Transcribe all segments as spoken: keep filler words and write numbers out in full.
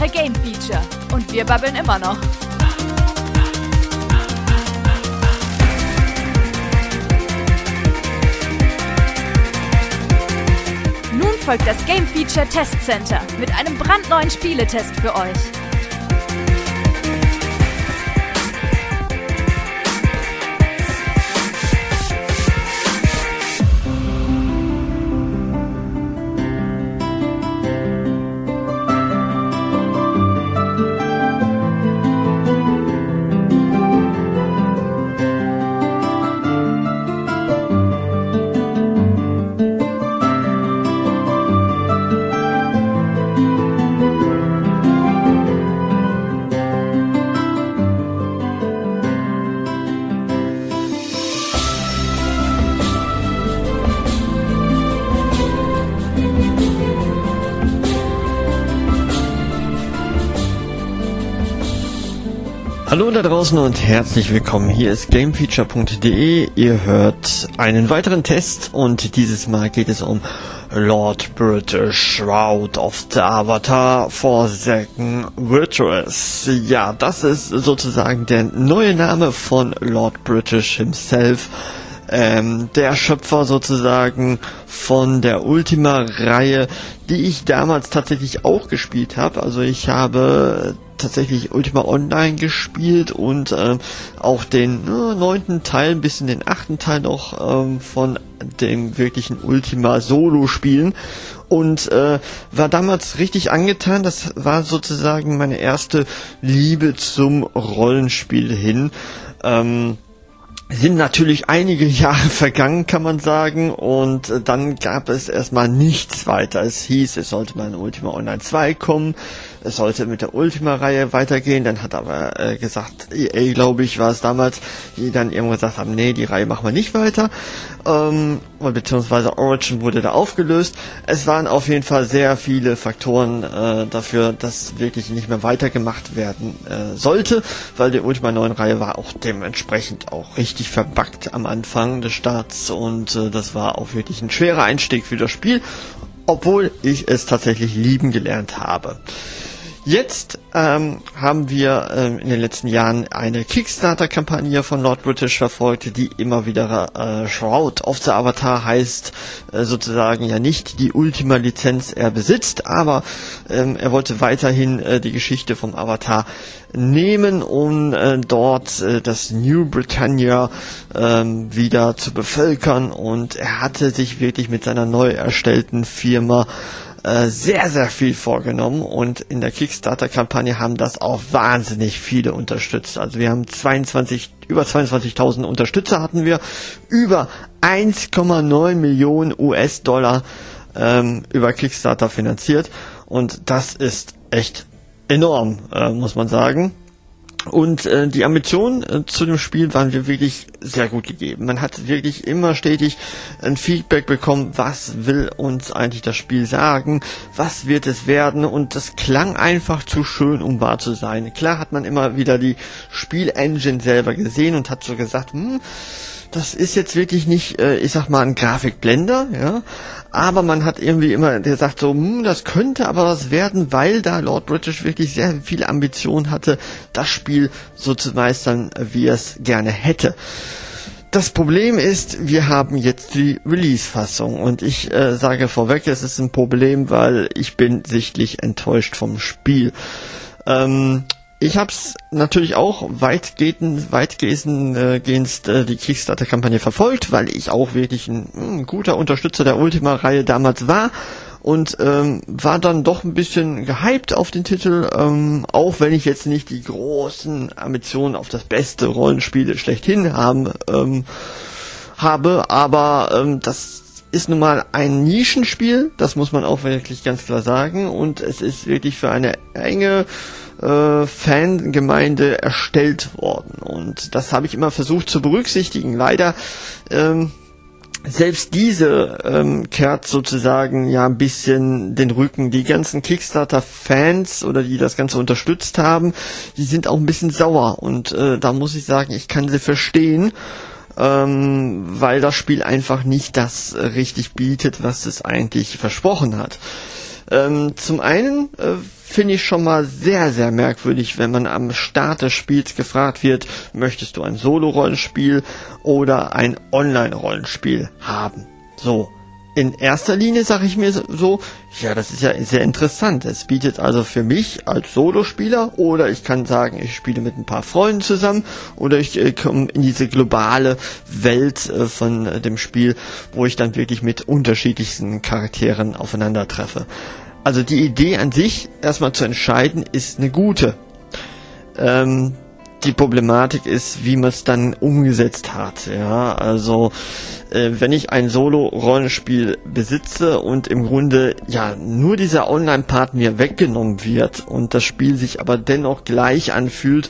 Woche Game Feature. Und wir babbeln immer noch. Nun folgt das Game Feature Test Center mit einem brandneuen Spieletest für euch. Hallo da draußen und herzlich willkommen. Hier ist Gamefeature punkt de. Ihr hört einen weiteren Test und dieses Mal geht es um Lord British Shroud of the Avatar Forsaken Virtuous. Ja, das ist sozusagen der neue Name von Lord British himself. Ähm, der Schöpfer sozusagen von der Ultima-Reihe, die ich damals tatsächlich auch gespielt habe. Also ich habe tatsächlich Ultima Online gespielt und ähm, auch den äh, neunten Teil, bis in den achten Teil noch ähm, von dem wirklichen Ultima Solo spielen und äh, war damals richtig angetan. Das war sozusagen meine erste Liebe zum Rollenspiel hin. Ähm, sind natürlich einige Jahre vergangen, kann man sagen, und äh, dann gab es erstmal nichts weiter. Es hieß, es sollte mal in Ultima Online zwei kommen, es sollte mit der Ultima-Reihe weitergehen, dann hat aber äh, gesagt, E A, glaube ich, war es damals, die dann irgendwann gesagt haben, nee, die Reihe machen wir nicht weiter, ähm, beziehungsweise Origin wurde da aufgelöst. Es waren auf jeden Fall sehr viele Faktoren äh, dafür, dass wirklich nicht mehr weitergemacht werden äh, sollte, weil die Ultima neun Reihe war auch dementsprechend auch richtig verbuggt am Anfang des Starts und äh, das war auch wirklich ein schwerer Einstieg für das Spiel, obwohl ich es tatsächlich lieben gelernt habe. Jetzt ähm, haben wir ähm, in den letzten Jahren eine Kickstarter-Kampagne von Lord British verfolgt, die immer wieder äh, Shroud of the Avatar heißt, äh, sozusagen ja nicht die Ultima-Lizenz er besitzt, aber ähm, er wollte weiterhin äh, die Geschichte vom Avatar nehmen, um äh, dort äh, das New Britannia ähm, wieder zu bevölkern, und er hatte sich wirklich mit seiner neu erstellten Firma sehr, sehr viel vorgenommen, und in der Kickstarter-Kampagne haben das auch wahnsinnig viele unterstützt. Also wir haben zweiundzwanzig, über zweiundzwanzigtausend Unterstützer hatten wir, über eins Komma neun Millionen U S-Dollar ähm, über Kickstarter finanziert, und das ist echt enorm, äh, muss man sagen. Und äh, die Ambitionen äh, zu dem Spiel waren wir wirklich sehr gut gegeben. Man hat wirklich immer stetig ein Feedback bekommen, was will uns eigentlich das Spiel sagen, was wird es werden, und das klang einfach zu schön, um wahr zu sein. Klar hat man immer wieder die Spielengine selber gesehen und hat so gesagt, hm, das ist jetzt wirklich nicht, äh, ich sag mal, ein Grafikblender, ja, aber man hat irgendwie immer gesagt so, hm, das könnte aber was werden, weil da Lord British wirklich sehr viele Ambitionen hatte, das Spiel so zu meistern, wie er es gerne hätte. Das Problem ist, wir haben jetzt die Release-Fassung, und ich äh, sage vorweg, es ist ein Problem, weil ich bin sichtlich enttäuscht vom Spiel. Ähm, Ich habe es natürlich auch weitgehend, weitgehend äh, äh, die Kickstarter-Kampagne verfolgt, weil ich auch wirklich ein, ein guter Unterstützer der Ultima-Reihe damals war, und ähm, war dann doch ein bisschen gehypt auf den Titel, ähm, auch wenn ich jetzt nicht die großen Ambitionen auf das beste Rollenspiel schlechthin haben, ähm, habe, aber ähm, das ist nun mal ein Nischenspiel, das muss man auch wirklich ganz klar sagen, und es ist wirklich für eine enge äh, Fangemeinde erstellt worden, und das habe ich immer versucht zu berücksichtigen. Leider ähm, selbst diese ähm, kehrt sozusagen ja ein bisschen den Rücken. Die ganzen Kickstarter-Fans oder die das Ganze unterstützt haben, die sind auch ein bisschen sauer, und äh, da muss ich sagen, ich kann sie verstehen, ähm, weil das Spiel einfach nicht das äh, richtig bietet, was es eigentlich versprochen hat. Ähm, zum einen äh, finde ich schon mal sehr, sehr merkwürdig, wenn man am Start des Spiels gefragt wird, möchtest du ein Solo-Rollenspiel oder ein Online-Rollenspiel haben? So. In erster Linie sage ich mir so, ja, das ist ja sehr interessant. Es bietet also für mich als Solospieler, oder ich kann sagen, ich spiele mit ein paar Freunden zusammen, oder ich äh, komme in diese globale Welt äh, von äh, dem Spiel, wo ich dann wirklich mit unterschiedlichsten Charakteren aufeinandertreffe. Also die Idee an sich, erstmal zu entscheiden, ist eine gute. Ähm, die Problematik ist, wie man es dann umgesetzt hat. Ja, also äh, wenn ich ein Solo-Rollenspiel besitze und im Grunde ja nur dieser Online-Part mir weggenommen wird und das Spiel sich aber dennoch gleich anfühlt,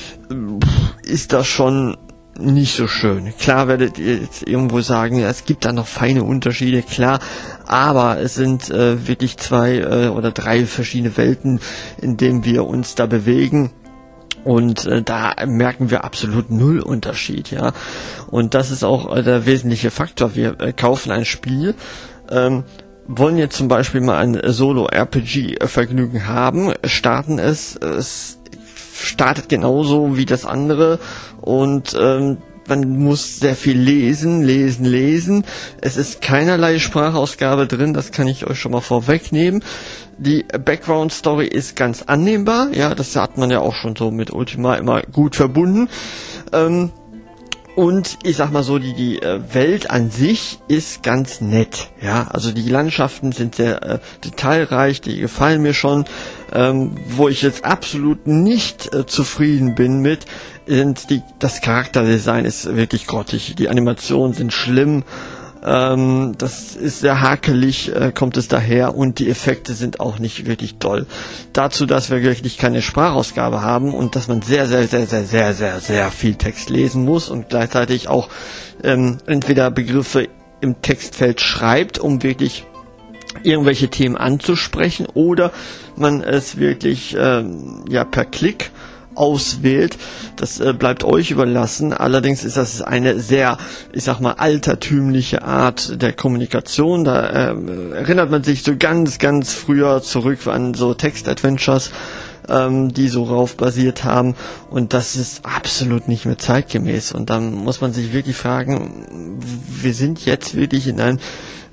ist das schon nicht so schön. Klar werdet ihr jetzt irgendwo sagen, ja, es gibt da noch feine Unterschiede, klar, aber es sind äh, wirklich zwei äh, oder drei verschiedene Welten, in denen wir uns da bewegen. Und äh, da merken wir absolut null Unterschied, ja. Und das ist auch äh, der wesentliche Faktor. Wir äh, kaufen ein Spiel, ähm, wollen jetzt zum Beispiel mal ein Solo-R P G-Vergnügen haben, starten es, es startet genauso wie das andere und ähm, man muss sehr viel lesen, lesen, lesen. Es ist keinerlei Sprachausgabe drin, das kann ich euch schon mal vorwegnehmen. Die Background-Story ist ganz annehmbar, ja, das hat man ja auch schon so mit Ultima immer gut verbunden. Ähm, und ich sag mal so, die, die Welt an sich ist ganz nett, ja, also die Landschaften sind sehr äh, detailreich, die gefallen mir schon. Ähm, wo ich jetzt absolut nicht äh, zufrieden bin mit, sind die, das Charakterdesign ist wirklich grottig, die Animationen sind schlimm, ähm, das ist sehr hakelig, äh, kommt es daher, und die Effekte sind auch nicht wirklich toll. Dazu, dass wir wirklich keine Sprachausgabe haben und dass man sehr, sehr, sehr, sehr, sehr, sehr, sehr viel Text lesen muss und gleichzeitig auch ähm, entweder Begriffe im Textfeld schreibt, um wirklich irgendwelche Themen anzusprechen, oder man es wirklich ähm, ja per Klick auswählt. Das äh, bleibt euch überlassen. Allerdings ist das eine sehr, ich sag mal, altertümliche Art der Kommunikation. Da äh, erinnert man sich so ganz, ganz früher zurück an so Text-Adventures, ähm, die so rauf basiert haben, und das ist absolut nicht mehr zeitgemäß. Und dann muss man sich wirklich fragen, wir sind jetzt wirklich in einem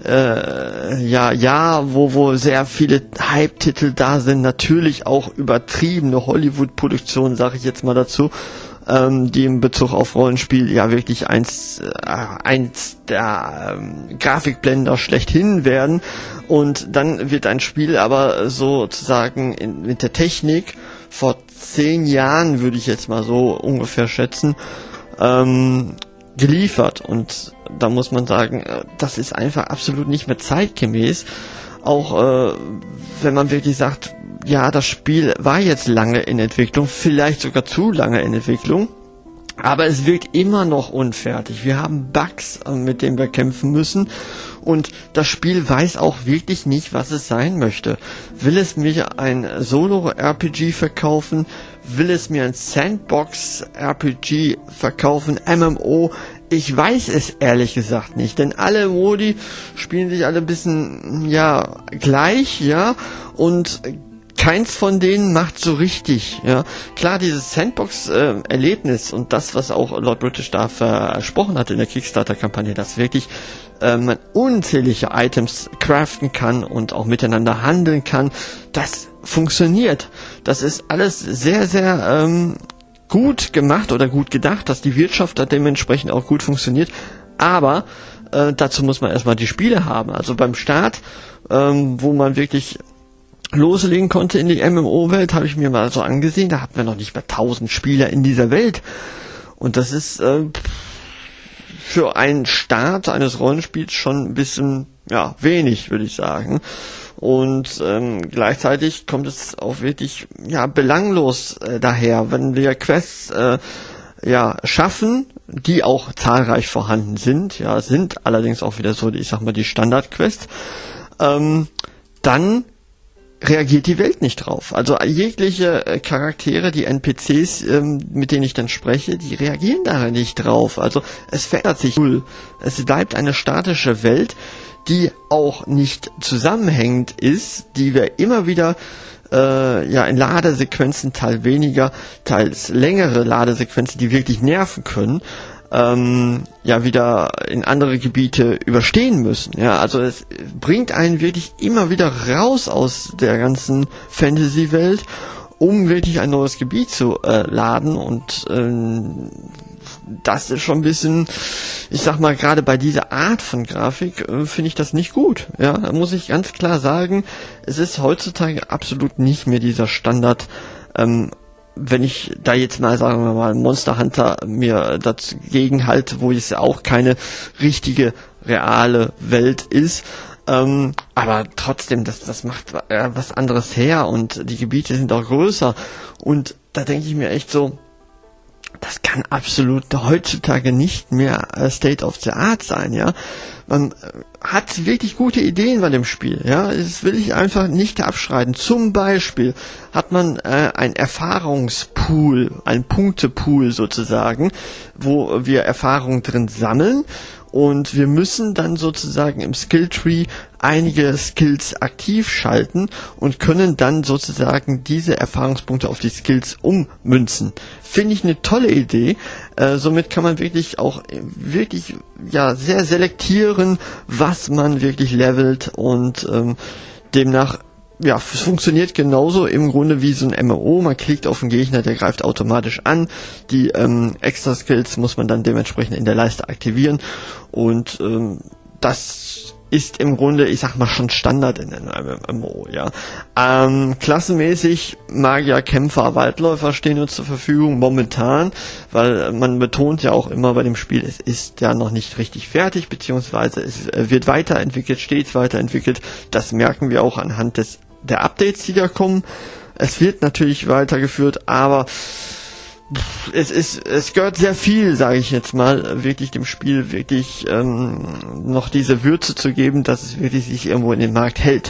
Äh, ja, ja, wo, wo sehr viele Hype-Titel da sind, natürlich auch übertriebene Hollywood-Produktionen, sage ich jetzt mal dazu, ähm, die im Bezug auf Rollenspiel ja wirklich eins, äh, eins der ähm, Grafikblender schlechthin werden, und dann wird ein Spiel aber sozusagen in, mit der Technik vor zehn Jahren, würde ich jetzt mal so ungefähr schätzen, ähm, geliefert, und da muss man sagen, das ist einfach absolut nicht mehr zeitgemäß. Auch äh, wenn man wirklich sagt, ja, das Spiel war jetzt lange in Entwicklung, vielleicht sogar zu lange in Entwicklung, aber es wirkt immer noch unfertig. Wir haben Bugs, mit denen wir kämpfen müssen, und das Spiel weiß auch wirklich nicht, was es sein möchte. Will es mir ein Solo-R P G verkaufen? Will es mir ein Sandbox-R P G verkaufen? M M O? Ich weiß es ehrlich gesagt nicht, denn alle Modi spielen sich alle ein bisschen, ja, gleich, ja, und keins von denen macht so richtig, ja. Klar, dieses Sandbox-Erlebnis äh, und das, was auch Lord British da versprochen hat in der Kickstarter-Kampagne, dass wirklich äh, man unzählige Items craften kann und auch miteinander handeln kann, das funktioniert. Das ist alles sehr, sehr ähm, gut gemacht oder gut gedacht, dass die Wirtschaft da dementsprechend auch gut funktioniert, aber äh, dazu muss man erstmal die Spiele haben. Also beim Start, ähm, wo man wirklich loslegen konnte in die M M O-Welt, habe ich mir mal so angesehen, da hatten wir noch nicht mehr tausend Spieler in dieser Welt, und das ist äh, für einen Start eines Rollenspiels schon ein bisschen, ja, wenig, würde ich sagen. Und ähm, gleichzeitig kommt es auch wirklich, ja, belanglos äh, daher, wenn wir Quests äh, ja schaffen, die auch zahlreich vorhanden sind, ja, sind allerdings auch wieder so, ich sag mal, die Standard-Quests, ähm, dann reagiert die Welt nicht drauf. Also jegliche äh, Charaktere, die N P Cs, ähm, mit denen ich dann spreche, die reagieren da nicht drauf. Also es verändert sich null. Es bleibt eine statische Welt, die auch nicht zusammenhängend ist, die wir immer wieder äh, ja in Ladesequenzen, teils weniger, teils längere Ladesequenzen, die wirklich nerven können, ähm, ja wieder in andere Gebiete überstehen müssen. Ja, also es bringt einen wirklich immer wieder raus aus der ganzen Fantasy-Welt, um wirklich ein neues Gebiet zu äh, laden, und ähm, das ist schon ein bisschen, ich sag mal, gerade bei dieser Art von Grafik äh, finde ich das nicht gut. Ja, da muss ich ganz klar sagen, es ist heutzutage absolut nicht mehr dieser Standard. Ähm, wenn ich da jetzt mal, sagen wir mal, Monster Hunter mir dagegen halte, wo es ja auch keine richtige, reale Welt ist, ähm, aber trotzdem, das, das macht äh, was anderes her, und die Gebiete sind auch größer, und da denke ich mir echt so, das kann absolut heutzutage nicht mehr äh, State of the Art sein, ja. Man äh, hat wirklich gute Ideen bei dem Spiel, ja. Das will ich einfach nicht abschreiten. Zum Beispiel hat man äh, ein Erfahrungspool, ein Punktepool sozusagen, wo wir Erfahrungen drin sammeln. Und wir müssen dann sozusagen im Skilltree einige Skills aktiv schalten und können dann sozusagen diese Erfahrungspunkte auf die Skills ummünzen. Finde ich eine tolle Idee. Äh, somit kann man wirklich auch wirklich ja sehr selektieren, was man wirklich levelt, und ähm, demnach ja, es funktioniert genauso im Grunde wie so ein M M O. Man klickt auf den Gegner, der greift automatisch an. Die ähm, extra Skills muss man dann dementsprechend in der Leiste aktivieren. Und ähm, das ist im Grunde, ich sag mal, schon Standard in einem M M O, ja. Ähm, klassenmäßig Magier, Kämpfer, Waldläufer stehen uns zur Verfügung momentan, weil man betont ja auch immer bei dem Spiel, es ist ja noch nicht richtig fertig, beziehungsweise es wird weiterentwickelt, stets weiterentwickelt. Das merken wir auch anhand des der Updates, die da kommen. Es wird natürlich weitergeführt, aber es ist, es gehört sehr viel, sage ich jetzt mal, wirklich dem Spiel wirklich ähm, noch diese Würze zu geben, dass es wirklich sich irgendwo in den Markt hält.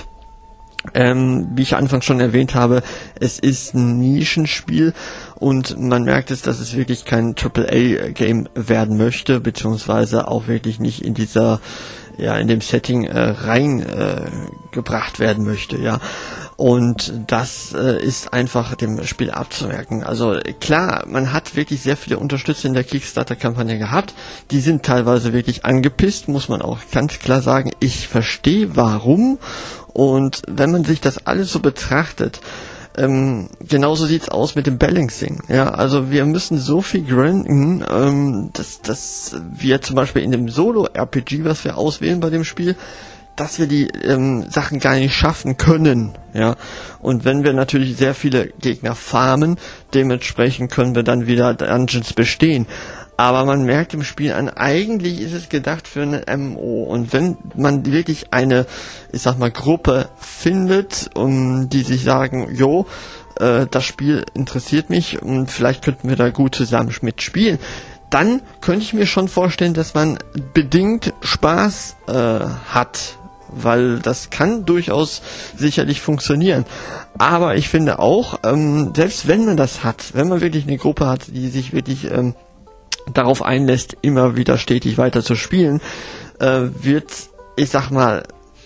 Ähm, wie ich anfangs schon erwähnt habe, es ist ein Nischenspiel, und man merkt es, dass es wirklich kein Triple A Game werden möchte, beziehungsweise auch wirklich nicht in dieser, ja, in dem Setting äh, rein äh, gebracht werden möchte, ja. Und das äh, ist einfach dem Spiel abzumerken. Also klar, man hat wirklich sehr viele Unterstützer in der Kickstarter-Kampagne gehabt. Die sind teilweise wirklich angepisst, muss man auch ganz klar sagen. Ich verstehe warum. Und wenn man sich das alles so betrachtet, ähm, genauso sieht's aus mit dem Balancing. Ja, also wir müssen so viel grinden, ähm, dass, dass wir zum Beispiel in dem Solo-R P G, was wir auswählen bei dem Spiel, dass wir die ähm, Sachen gar nicht schaffen können, ja. Und wenn wir natürlich sehr viele Gegner farmen, dementsprechend können wir dann wieder Dungeons bestehen. Aber man merkt im Spiel an, eigentlich ist es gedacht für eine M M O. Und wenn man wirklich eine, ich sag mal, Gruppe findet, um die sich sagen, jo, äh, das Spiel interessiert mich und vielleicht könnten wir da gut zusammen mitspielen, dann könnte ich mir schon vorstellen, dass man bedingt Spaß äh, hat. Weil das kann durchaus sicherlich funktionieren. Aber ich finde auch, ähm, selbst wenn man das hat, wenn man wirklich eine Gruppe hat, die sich wirklich ähm, darauf einlässt, immer wieder stetig weiter zu spielen, äh, wird, ich sag mal,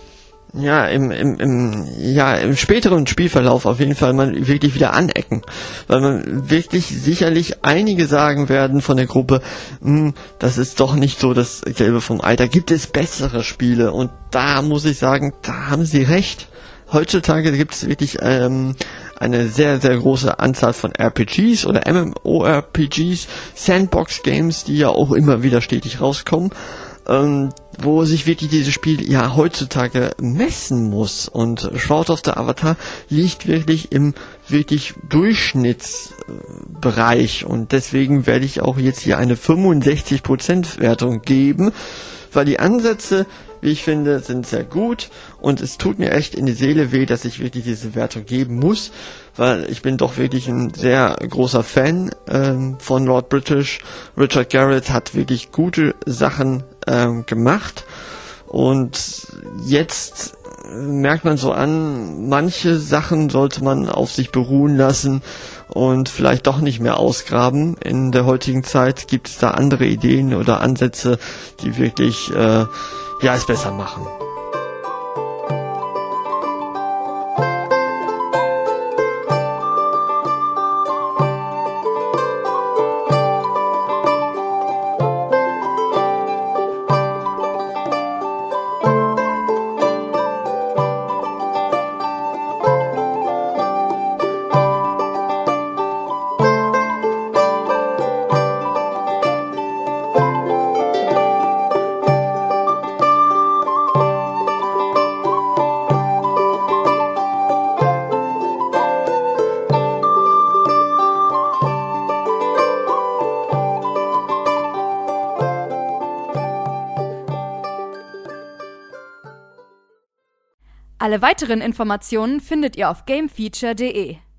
ja, im, im, im, ja, im späteren Spielverlauf auf jeden Fall man wirklich wieder anecken. Weil man wirklich sicherlich einige sagen werden von der Gruppe, das ist doch nicht so das Gelbe vom Ei. Da gibt es bessere Spiele, und da muss ich sagen, da haben sie recht. Heutzutage gibt es wirklich ähm, eine sehr, sehr große Anzahl von R P Gs oder M M O R P Gs, Sandbox-Games, die ja auch immer wieder stetig rauskommen. Ähm, wo sich wirklich dieses Spiel ja heutzutage messen muss, und Shroud of the Avatar liegt wirklich im wirklich Durchschnittsbereich, und deswegen werde ich auch jetzt hier eine fünfundsechzig Prozent Wertung geben, weil die Ansätze, wie ich finde, sind sehr gut, und es tut mir echt in die Seele weh, dass ich wirklich diese Wertung geben muss, weil ich bin doch wirklich ein sehr großer Fan ähm, von Lord British. Richard Garrett hat wirklich gute Sachen ähm, gemacht, und jetzt merkt man so an, manche Sachen sollte man auf sich beruhen lassen und vielleicht doch nicht mehr ausgraben. In der heutigen Zeit gibt es da andere Ideen oder Ansätze, die wirklich äh, ja es besser machen. Alle weiteren Informationen findet ihr auf gamefeature punkt de.